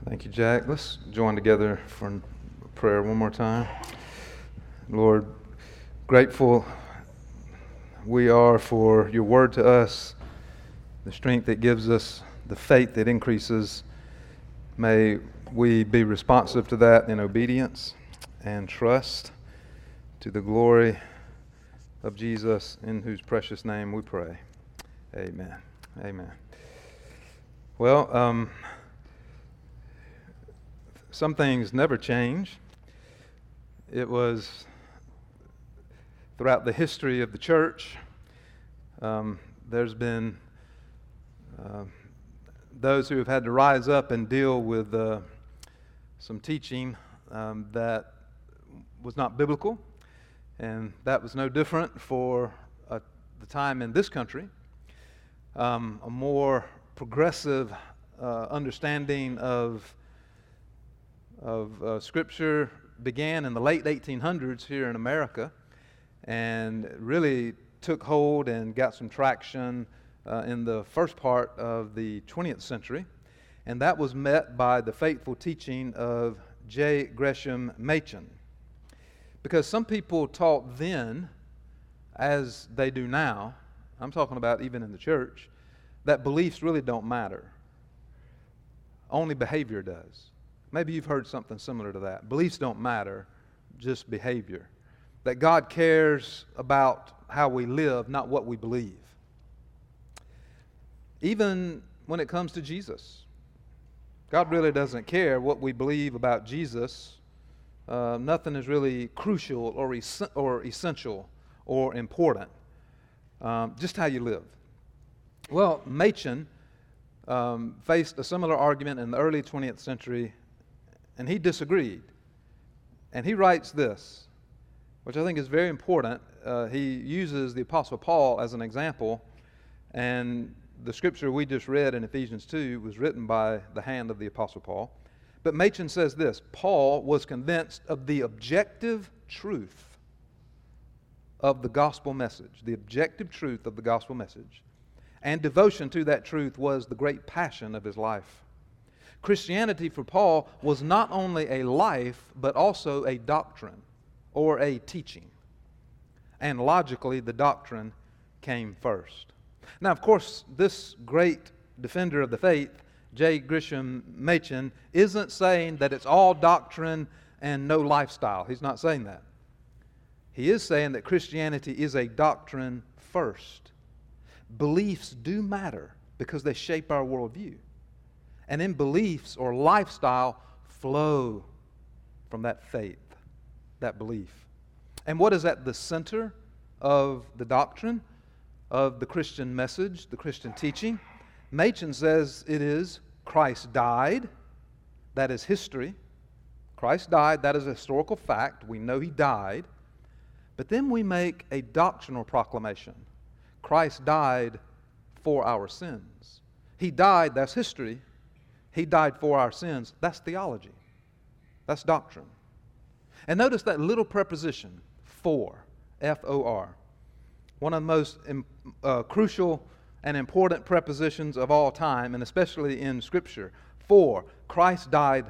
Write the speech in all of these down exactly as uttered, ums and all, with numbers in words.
Thank you, Jack. Let's join together for prayer one more time. Lord, grateful we are for your word to us, the strength it gives us, the faith that increases. May we be responsive to that in obedience and trust to the glory of Jesus, in whose precious name we pray. Amen. Amen. Well, um, some things never change. It was throughout the history of the church, um, there's been uh, those who have had to rise up and deal with uh, some teaching um, that was not biblical, and that was no different for uh, the time in this country. Um, a more progressive uh, understanding of of uh, Scripture began in the late eighteen hundreds here in America, and really took hold and got some traction uh, in the first part of the twentieth century, and that was met by the faithful teaching of J. Gresham Machen. Because some people taught then, as they do now, I'm talking about even in the church, that beliefs really don't matter. Only behavior does. Maybe you've heard something similar to that. Beliefs don't matter, just behavior. That God cares about how we live, not what we believe. Even when it comes to Jesus, God really doesn't care what we believe about Jesus. Uh, nothing is really crucial or, es- or essential or important. Um, just how you live. Well, Machen um, faced a similar argument in the early twentieth century, and he disagreed. And he writes this, which I think is very important. Uh, he uses the Apostle Paul as an example, and the scripture we just read in Ephesians two was written by the hand of the Apostle Paul. But Machen says this: Paul was convinced of the objective truth of the gospel message, the objective truth of the gospel message, and devotion to that truth was the great passion of his life. Christianity for Paul was not only a life, but also a doctrine or a teaching. And logically, the doctrine came first. Now, of course, this great defender of the faith, J. Gresham Machen, isn't saying that it's all doctrine and no lifestyle. He's not saying that. He is saying that Christianity is a doctrine first. Beliefs do matter because they shape our worldview. And in beliefs or lifestyle flow from that faith, that belief. And what is at the center of the doctrine, of the Christian message, the Christian teaching? Machen says it is Christ died. That is history. Christ died. That is a historical fact. We know He died. But then we make a doctrinal proclamation. Christ died for our sins. He died. That's history. He died for our sins. That's theology. That's doctrine. And notice that little preposition, for, F O R. One of the most uh, crucial and important prepositions of all time, and especially in Scripture. For, Christ died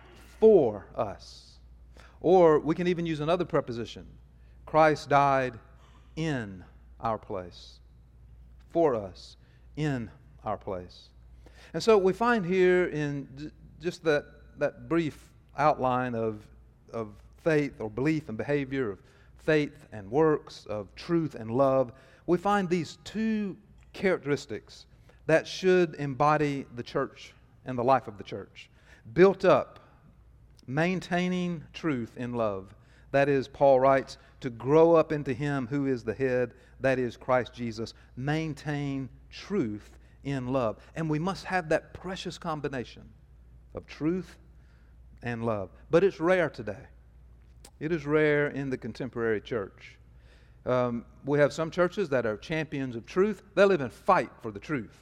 for us. Or we can even use another preposition. Christ died in our place. For us, in our place. And so we find here in just that, that brief outline of, of faith or belief and behavior, of faith and works, of truth and love, we find these two characteristics that should embody the church and the life of the church. Built up, maintaining truth in love. That is, Paul writes, to grow up into Him who is the head, that is Christ Jesus. Maintain truth in love. And we must have that precious combination of truth and love. But it's rare today. It is rare in the contemporary church. Um, we have some churches that are champions of truth. They'll even fight for the truth,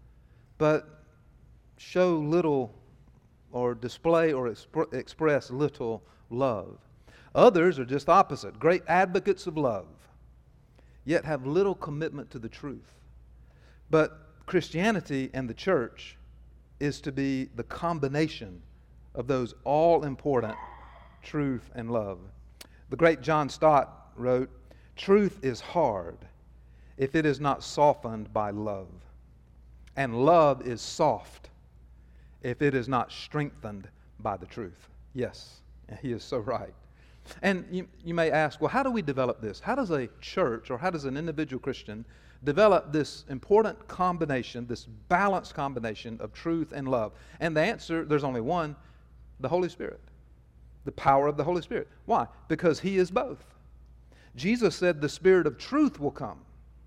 but show little or display or exp- express little love. Others are just opposite, great advocates of love, yet have little commitment to the truth. But Christianity and the church is to be the combination of those all-important truth and love. The great John Stott wrote, "Truth is hard if it is not softened by love, and love is soft if it is not strengthened by the truth." Yes, he is so right. And you, you may ask, well, how do we develop this? How does a church or how does an individual Christian develop this important combination, this balanced combination of truth and love? And the answer, there's only one, the Holy Spirit. The power of the Holy Spirit. Why? Because He is both. Jesus said the Spirit of truth will come.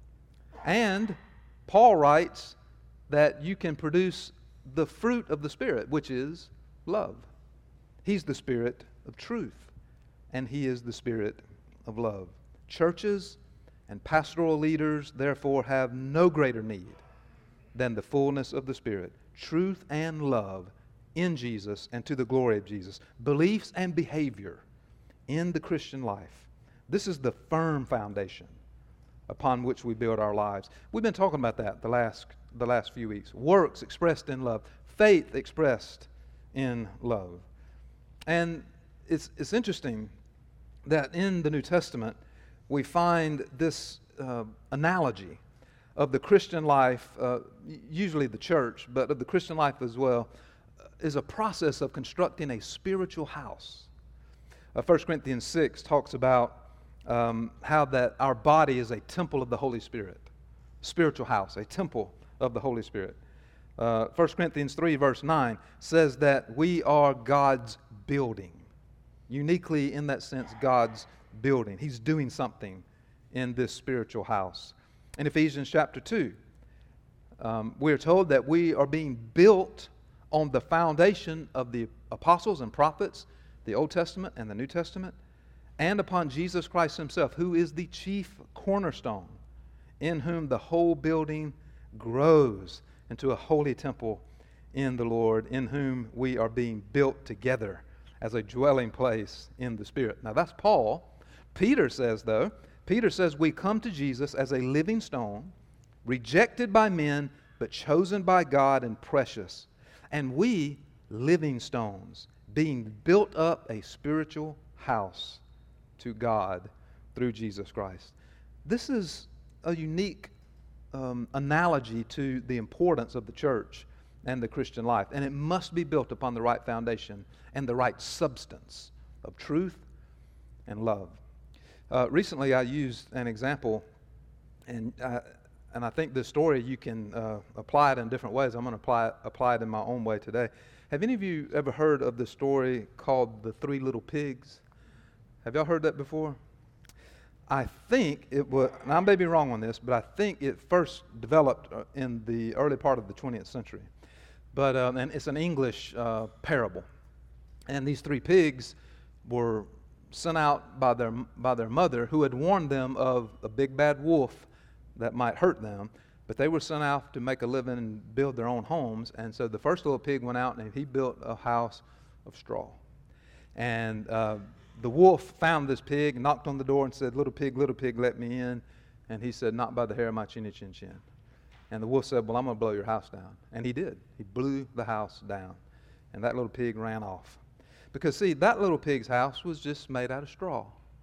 And Paul writes that you can produce the fruit of the Spirit, which is love. He's the Spirit of truth, and He is the Spirit of love. Churches and pastoral leaders, therefore, have no greater need than the fullness of the Spirit, truth and love in Jesus and to the glory of Jesus, beliefs and behavior in the Christian life. This is the firm foundation upon which we build our lives. We've been talking about that the last, the last few weeks. Works expressed in love, faith expressed in love. And it's, it's interesting that in the New Testament we find this uh, analogy of the Christian life, uh, usually the church, but of the Christian life as well, is a process of constructing a spiritual house. Uh, First Corinthians six talks about um, how that our body is a temple of the Holy Spirit, spiritual house, a temple of the Holy Spirit. Uh, First Corinthians three verse nine says that we are God's building. Uniquely in that sense, God's building. He's doing something in this spiritual house. In Ephesians chapter two, um, we're told that we are being built on the foundation of the apostles and prophets, the Old Testament and the New Testament, and upon Jesus Christ Himself, who is the chief cornerstone, in whom the whole building grows into a holy temple in the Lord, in whom we are being built together as a dwelling place in the Spirit. Now that's Paul. Peter says, though, Peter says we come to Jesus as a living stone, rejected by men, but chosen by God and precious. And we, living stones, being built up a spiritual house to God through Jesus Christ. This is a unique um, analogy to the importance of the church and the Christian life. And it must be built upon the right foundation and the right substance of truth and love. Uh, recently I used an example, and I, and I think this story you can uh, apply it in different ways. I'm going to apply it, apply it in my own way today. Have any of you ever heard of the story called The Three Little Pigs? Have y'all heard that before? I think it was, and I may be wrong on this, but I think it first developed in the early part of the twentieth century. But um, and it's an English uh, parable. And these three pigs were sent out by their by their mother, who had warned them of a big bad wolf that might hurt them. But they were sent out to make a living and build their own homes. And so the first little pig went out and he built a house of straw. And uh, the wolf found this pig, knocked on the door and said, "Little pig, little pig, let me in." And he said, "Not by the hair of my chinny chin chin." And the wolf said, "Well, I'm going to blow your house down." And he did. He blew the house down. And that little pig ran off. Because, see, that little pig's house was just made out of straw.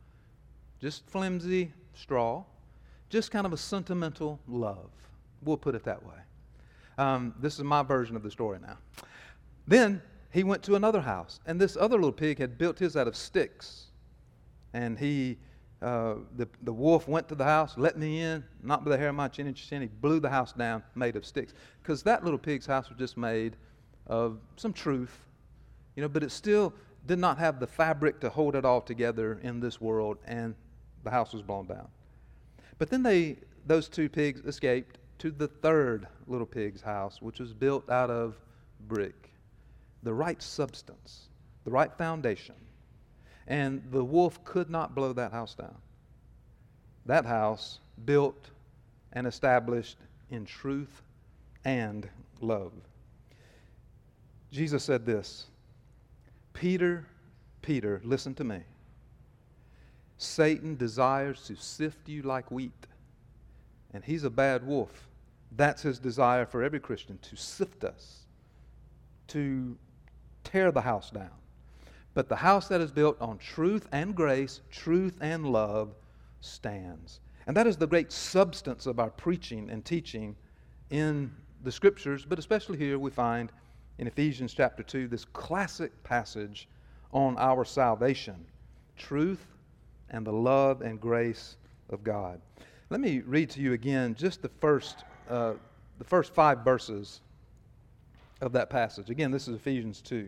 Just flimsy straw. Just kind of a sentimental love. We'll put it that way. Um, this is my version of the story now. Then he went to another house. And this other little pig had built his out of sticks. And he... Uh, the, the wolf went to the house, let me in, not by the hair of my chin, chin. He blew the house down, made of sticks. Because that little pig's house was just made of some truth, you know, but it still did not have the fabric to hold it all together in this world, and the house was blown down. But then they, those two pigs escaped to the third little pig's house, which was built out of brick. The right substance, the right foundation. And the wolf could not blow that house down. That house built and established in truth and love. Jesus said this, "Peter, Peter, listen to me. Satan desires to sift you like wheat." And he's a bad wolf. That's his desire for every Christian, to sift us, to tear the house down. But the house that is built on truth and grace, truth and love, stands. And that is the great substance of our preaching and teaching in the Scriptures, but especially here we find in Ephesians chapter two this classic passage on our salvation, truth and the love and grace of God. Let me read to you again just the first, uh, the first five verses of that passage. Again, this is Ephesians two.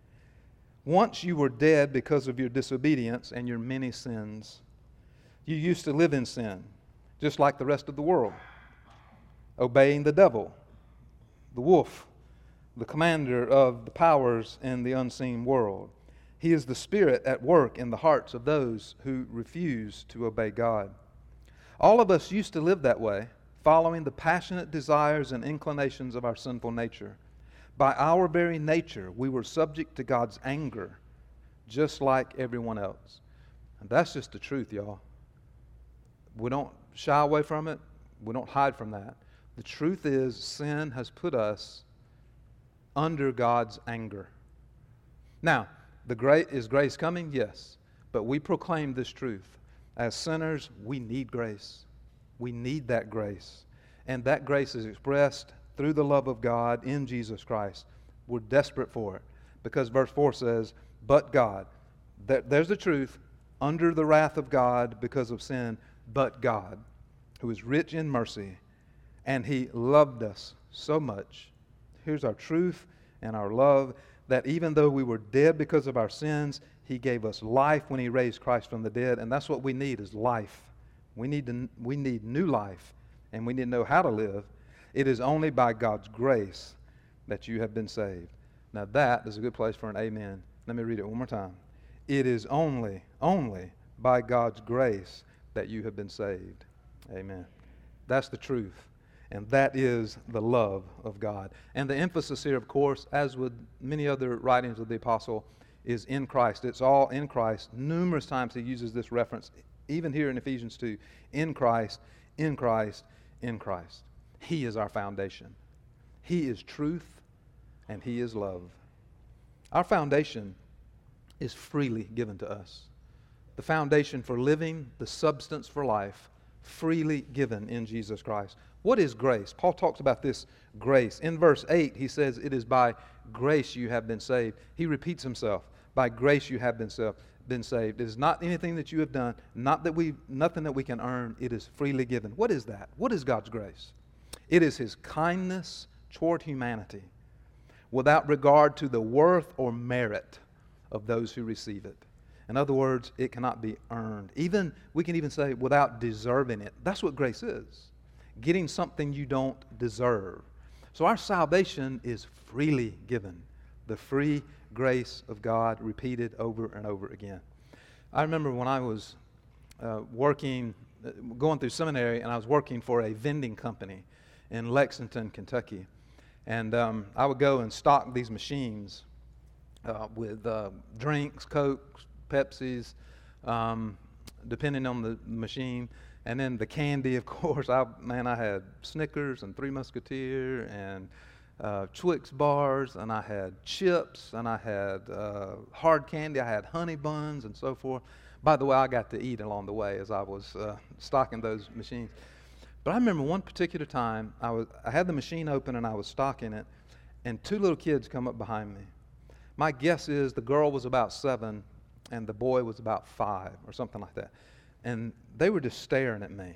Once you were dead because of your disobedience and your many sins. You used to live in sin, just like the rest of the world, obeying the devil, the wolf, the commander of the powers in the unseen world. He is the spirit at work in the hearts of those who refuse to obey God. All of us used to live that way, following the passionate desires and inclinations of our sinful nature. By our very nature, we were subject to God's anger, just like everyone else. And that's just the truth, y'all. We don't shy away from it. We don't hide from that. The truth is, sin has put us under God's anger. Now, the great is grace coming? Yes. But we proclaim this truth. As sinners, we need grace. We need that grace. And that grace is expressed through the love of God in Jesus Christ. We're desperate for it. Because verse four says, but God. There's the truth. Under the wrath of God because of sin, but God, who is rich in mercy, and He loved us so much. Here's our truth and our love, that even though we were dead because of our sins, He gave us life when He raised Christ from the dead, and that's what we need is life. We need to, we need new life, and we need to know how to live. It is only by God's grace that you have been saved. Now that is a good place for an amen. Let me read it one more time. It is only, only by God's grace that you have been saved. Amen. That's the truth. And that is the love of God. And the emphasis here, of course, as with many other writings of the apostle, is in Christ. It's all in Christ. Numerous times he uses this reference, even here in Ephesians two. In Christ, in Christ, in Christ. He is our foundation. He is truth, and He is love. Our foundation is freely given to us. The foundation for living, the substance for life, freely given in Jesus Christ. What is grace? Paul talks about this grace. In verse eight, he says, it is by grace you have been saved. He repeats himself. By grace you have been, self, been saved. It is not anything that you have done, not that we, nothing that we can earn. It is freely given. What is that? What is God's grace? It is His kindness toward humanity, without regard to the worth or merit of those who receive it. In other words, it cannot be earned. Even, we can even say without deserving it. That's what grace is. Getting something you don't deserve. So our salvation is freely given. The free grace of God repeated over and over again. I remember when I was uh, working, uh, going through seminary, and I was working for a vending company in Lexington, Kentucky. And um, I would go and stock these machines uh, with uh, drinks, Cokes, Pepsis, um, depending on the machine. And then the candy, of course. I man, I had Snickers and Three Musketeer and uh, Twix bars, and I had chips, and I had uh, hard candy. I had honey buns and so forth. By the way, I got to eat along the way as I was uh, stocking those machines. But I remember one particular time, I was I had the machine open and I was stocking it, and two little kids come up behind me. My guess is the girl was about seven and the boy was about five or something like that. And they were just staring at me.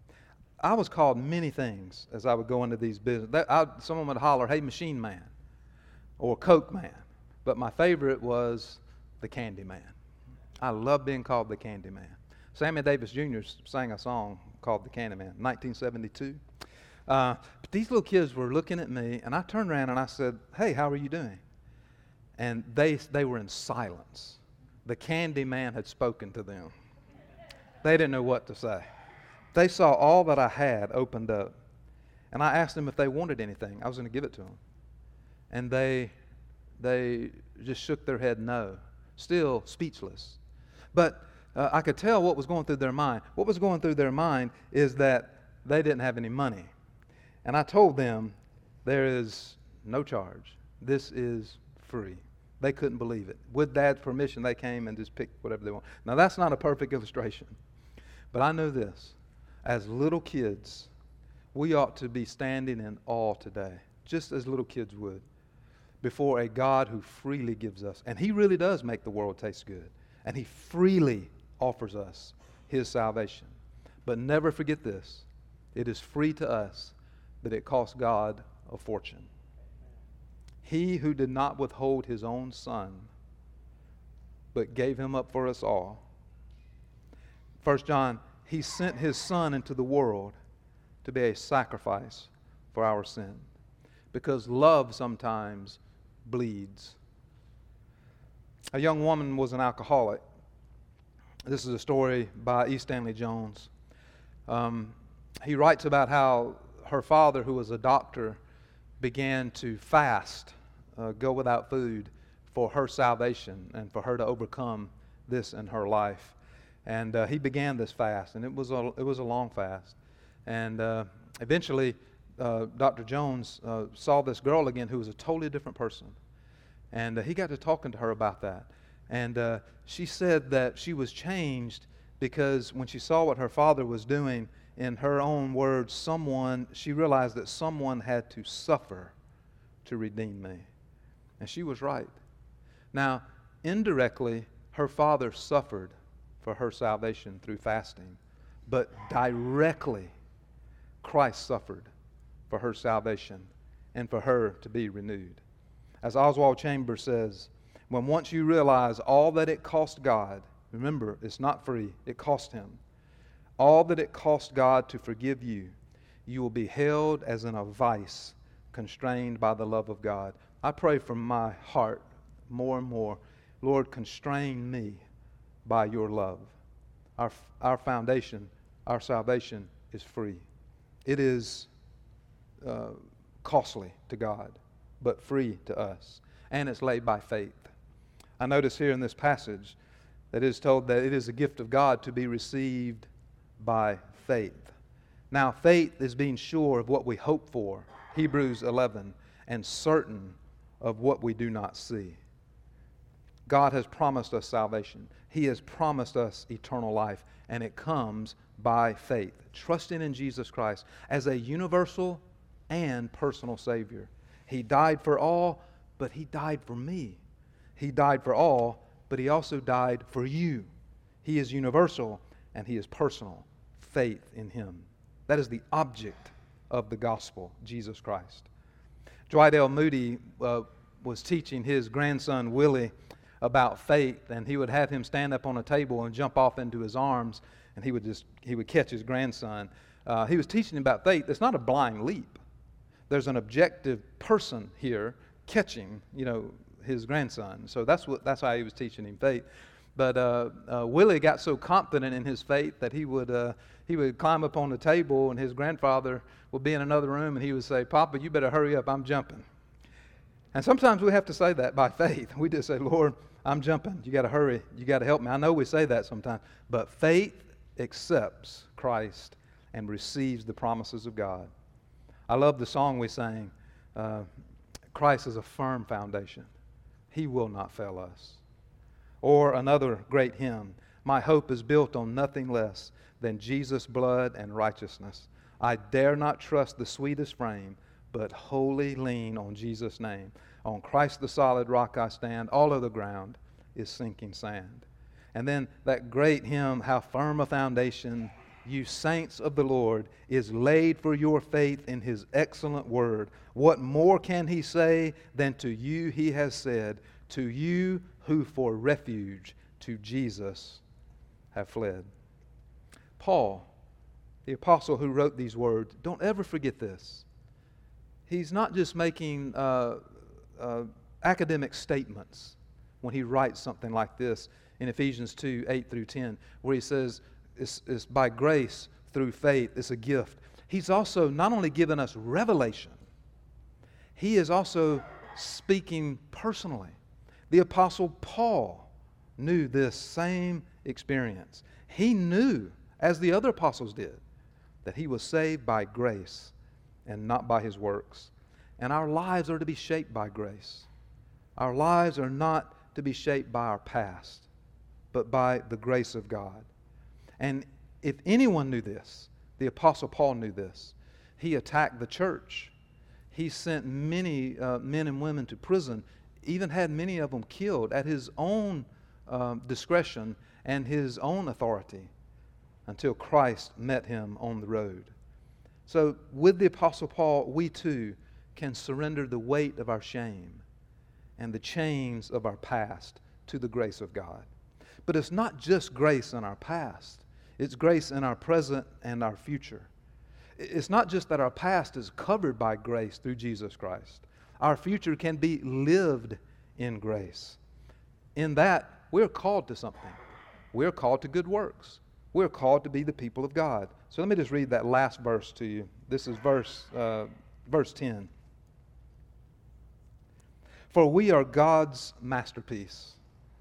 I was called many things as I would go into these business. That, I, someone would holler, "Hey, machine man," or "Coke man." But my favorite was the Candy Man. I love being called the Candy Man. Sammy Davis Junior sang a song called The Candy Man, nineteen seventy-two. Uh, but these little kids were looking at me, and I turned around and I said, "Hey, how are you doing?" And they they were in silence. The Candy Man had spoken to them. They didn't know what to say. They saw all that I had opened up. And I asked them if they wanted anything. I was going to give it to them. And they they just shook their head no, still speechless. But uh, I could tell what was going through their mind. What was going through their mind is that they didn't have any money. And I told them, there is no charge. This is free. They couldn't believe it. With Dad's permission, they came and just picked whatever they want. Now, that's not a perfect illustration. But I know this. As little kids, we ought to be standing in awe today, just as little kids would, before a God who freely gives us. And He really does make the world taste good. And He freely offers us His salvation. But never forget this. It is free to us, but it cost God a fortune. He who did not withhold His own Son, but gave Him up for us all. First John, He sent His Son into the world to be a sacrifice for our sin. Because love sometimes bleeds. A young woman was an alcoholic. This is a story by E. Stanley Jones. Um, he writes about how her father, who was a doctor, began to fast, uh, go without food for her salvation and for her to overcome this in her life. And uh, he began this fast, and it was a, it was a long fast. And uh, eventually, uh, Doctor Jones uh, saw this girl again who was a totally different person. And uh, he got to talking to her about that. And uh, she said that she was changed because when she saw what her father was doing, in her own words, someone, she realized that someone had to suffer to redeem me. And she was right. Now, indirectly, her father suffered for her salvation through fasting. But directly, Christ suffered for her salvation and for her to be renewed. As Oswald Chambers says, when once you realize all that it cost God, remember, it's not free, it cost Him. All that it cost God to forgive you, you will be held as in a vice, constrained by the love of God. I pray from my heart more and more, Lord, constrain me by your love. Our, our foundation, our salvation is free. It is uh, costly to God, but free to us. And it's laid by faith. I notice here in this passage that it is told that it is a gift of God to be received by faith. Now, faith is being sure of what we hope for, Hebrews eleven, and certain of what we do not see. God has promised us salvation. He has promised us eternal life, and it comes by faith, trusting in Jesus Christ as a universal and personal Savior. He died for all, but He died for me. He died for all, but He also died for you. He is universal, and He is personal. Faith in Him. That is the object of the gospel, Jesus Christ. Dwight L. Moody uh, was teaching his grandson Willie about faith, and he would have him stand up on a table and jump off into his arms, and he would just he would catch his grandson. Uh, he was teaching him about faith. It's not a blind leap. There's an objective person here catching, you know, his grandson. So that's what that's how he was teaching him faith. But uh, uh, Willie got so confident in his faith that he would uh, he would climb up on the table, and his grandfather would be in another room, and he would say, "Papa, you better hurry up, I'm jumping." And sometimes we have to say that by faith. We just say, "Lord, I'm jumping. You got to hurry. You got to help me." I know we say that sometimes, but faith accepts Christ and receives the promises of God. I love the song we sang, uh, Christ is a firm foundation. He will not fail us. Or another great hymn, my hope is built on nothing less than Jesus' blood and righteousness. I dare not trust the sweetest frame, but wholly lean on Jesus' name. On Christ the solid rock I stand, all other ground is sinking sand. And then that great hymn, how firm a foundation, you saints of the Lord, is laid for your faith in His excellent word. What more can He say than to you He has said, to you who for refuge to Jesus have fled. Paul, the apostle who wrote these words, don't ever forget this. He's not just making uh, uh, academic statements when he writes something like this in Ephesians two, eight through ten, where he says it's, it's by grace through faith, it's a gift. He's also not only given us revelation, he is also speaking personally. The apostle Paul knew this same experience. He knew, as the other apostles did, that he was saved by grace and not by his works. And our lives are to be shaped by grace. Our lives are not to be shaped by our past, but by the grace of God. And if anyone knew this, the Apostle Paul knew this. He attacked the church. He sent many uh, men and women to prison, even had many of them killed at his own um, discretion and his own authority until Christ met him on the road. So with the Apostle Paul, we too can surrender the weight of our shame and the chains of our past to the grace of God. But it's not just grace in our past. It's grace in our present and our future. It's not just that our past is covered by grace through Jesus Christ. Our future can be lived in grace. In that, we're called to something. We're called to good works. We're called to be the people of God. So let me just read that last verse to you. This is verse, uh, verse ten. For we are God's masterpiece.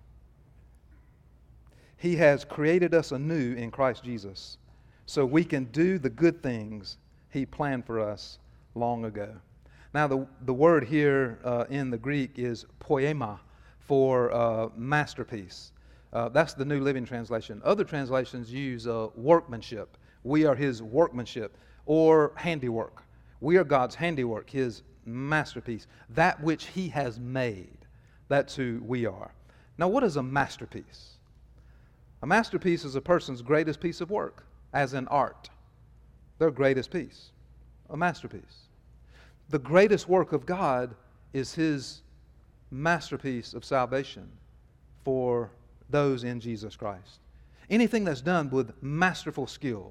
He has created us anew in Christ Jesus, so we can do the good things He planned for us long ago. Now, the, the word here uh, in the Greek is poema, for uh, masterpiece. Uh, that's the New Living Translation. Other translations use uh, workmanship. We are His workmanship, or handiwork. We are God's handiwork, His masterpiece. That which He has made. That's who we are. Now, what is a masterpiece? A masterpiece is a person's greatest piece of work, as in art. Their greatest piece. A masterpiece. The greatest work of God is His masterpiece of salvation for those in Jesus Christ. Anything that's done with masterful skill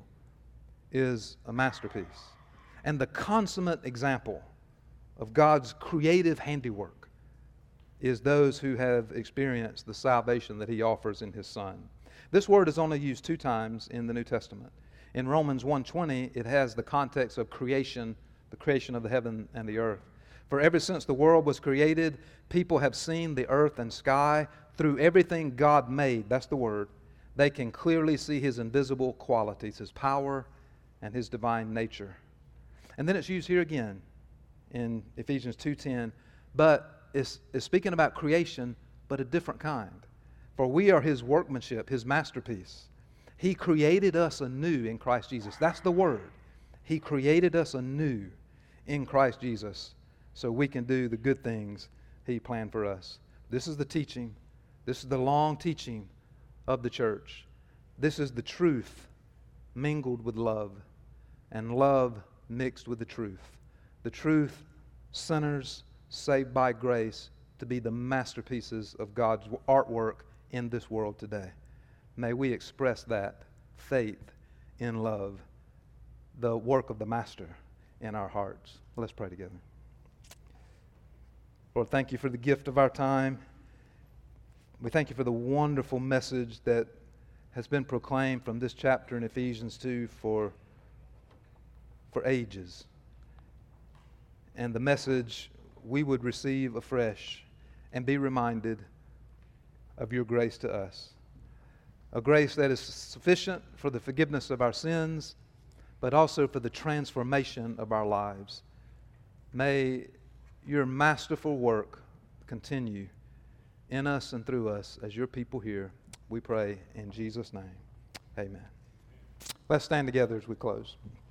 is a masterpiece. And the consummate example of God's creative handiwork is those who have experienced the salvation that He offers in His Son. This word is only used two times in the New Testament. In Romans one twenty, it has the context of creation, the creation of the heaven and the earth. For ever since the world was created, people have seen the earth and sky. Through everything God made, that's the word, they can clearly see His invisible qualities, His power and His divine nature. And then it's used here again in Ephesians two ten, but it's, it's speaking about creation, but a different kind. For we are His workmanship, His masterpiece. He created us anew in Christ Jesus. That's the word. He created us anew in Christ Jesus so we can do the good things He planned for us. This is the teaching. This is the long teaching of the church. This is the truth mingled with love, and love mixed with the truth. The truth, sinners saved by grace to be the masterpieces of God's artwork in this world today. May we express that faith in love, the work of the Master in our hearts. Let's pray together. Lord, thank You for the gift of our time. We thank You for the wonderful message that has been proclaimed from this chapter in Ephesians two for, for ages. And the message we would receive afresh and be reminded of Your grace to us. A grace that is sufficient for the forgiveness of our sins, but also for the transformation of our lives. May Your masterful work continue in us and through us as Your people here. We pray in Jesus' name. Amen. Let's stand together as we close.